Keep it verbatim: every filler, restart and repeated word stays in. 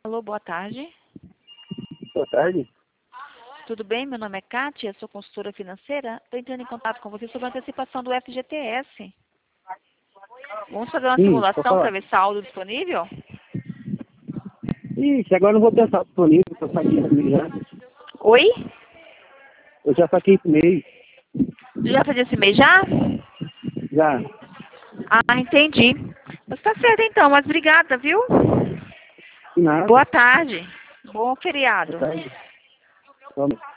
Alô, boa tarde. Boa tarde. Tudo bem? Meu nome é Kátia, sou consultora financeira. Estou entrando em contato com você sobre a antecipação do F G T S. Vamos fazer uma Sim, pode simulação para falar. ver saldo disponível? Ixi, agora não vou pensar disponível, eu saquei esse mês já. Oi? Eu já saquei esse mês. Já fez esse mês já? Já. Ah, entendi. Mas tá certo então, mas obrigada, viu? E nada. Boa tarde. Bom feriado. Boa tarde. Vamos.